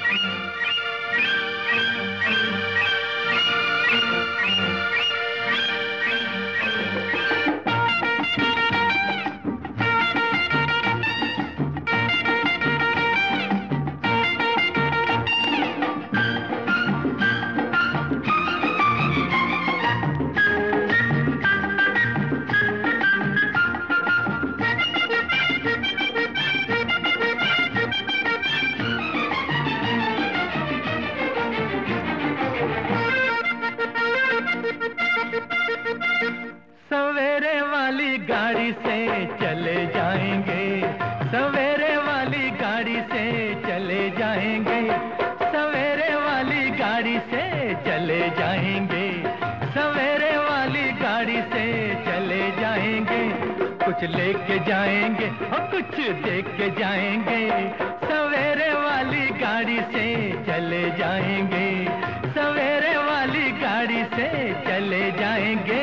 सवेरे वाली गाड़ी से चले जाएंगे, सवेरे वाली गाड़ी से चले जाएंगे, सवेरे वाली गाड़ी से चले जाएंगे, सवेरे वाली गाड़ी से चले जाएंगे। कुछ लेके जाएंगे और कुछ देख के जाएंगे, सवेरे वाली गाड़ी से चले जाएंगे, सवेरे वाली गाड़ी से चले जाएंगे।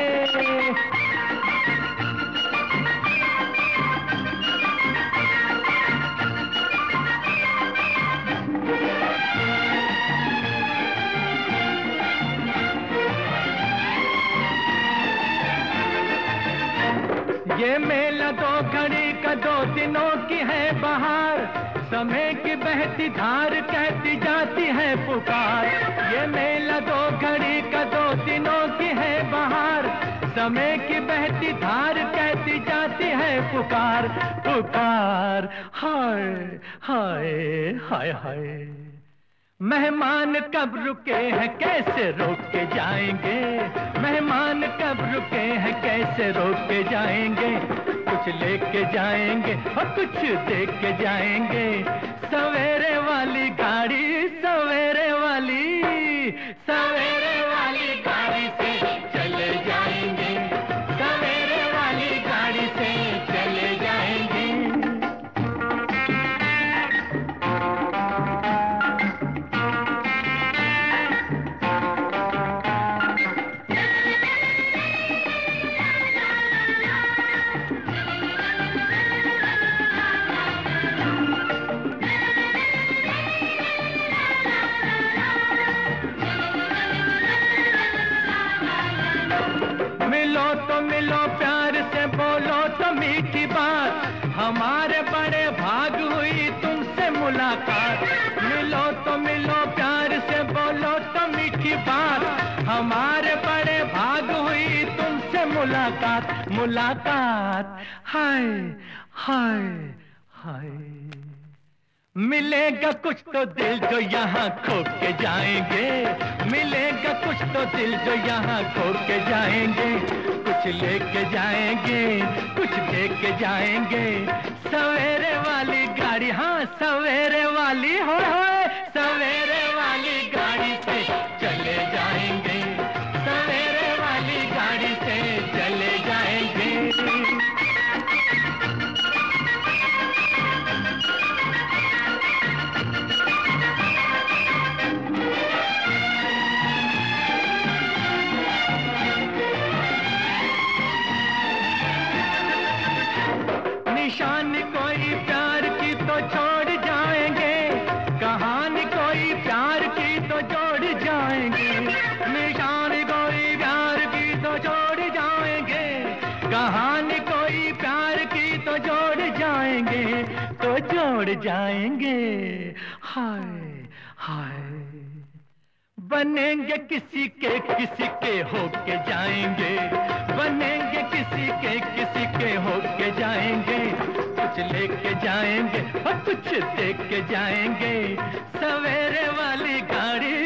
ये मेला दो घड़ी का, दो दिनों की है बहार, समय की बहती धार कहती जाती है पुकार। ये मेला दो घड़ी का, दो दिनों की है बहार, समय की बहती धार कहती जाती है पुकार, पुकार। हाय हाय हाय हाय, मेहमान कब रुके हैं कैसे रोक के जाएंगे, मेहमान कब रुके हैं कैसे रोक के जाएंगे। कुछ लेके जाएंगे और कुछ देख के जाएंगे, सवेरे वाली गाड़ी, सवेरे वाली, सवेरे वाली गाड़ी से चले जाएंगे, सवेरे वाली गाड़ी से चले जाएंगे। मिलो तो मिलो प्यार से, बोलो तो मीठी बात, हमारे बड़े भाग हुई तुमसे मुलाकात। मिलो तो मिलो प्यार से, बोलो तो मीठी बात, हमारे बड़े भाग हुई तुमसे मुलाकात, मुलाकात। हाय हाय हाय, मिलेगा कुछ तो दिल जो यहाँ खो के जाएंगे, मिलेगा कुछ तो दिल जो यहाँ खो के जाएंगे। कुछ लेके जाएंगे, कुछ देख के जाएंगे, सवेरे वाली गाड़ी, हाँ सवेरे वाली, हो सवेरे वाली गाड़ी से चले जाएंगे, सवेरे वाली गाड़ी से चले जाएंगे। निशानी कोई प्यार की तो छोड़ जाएंगे, कहानी कोई प्यार की तो जोड़ जाएंगे, निशानी कोई प्यार की तो छोड़ जाएंगे, कहानी कोई प्यार की तो जोड़ जाएंगे, तो जोड़ जाएंगे। हाय हाय, बनेंगे किसी के होके जाएंगे, बनेंगे किसी के होके जाएंगे। कुछ लेके जाएंगे और कुछ देख के जाएंगे, सवेरे वाली गाड़ी,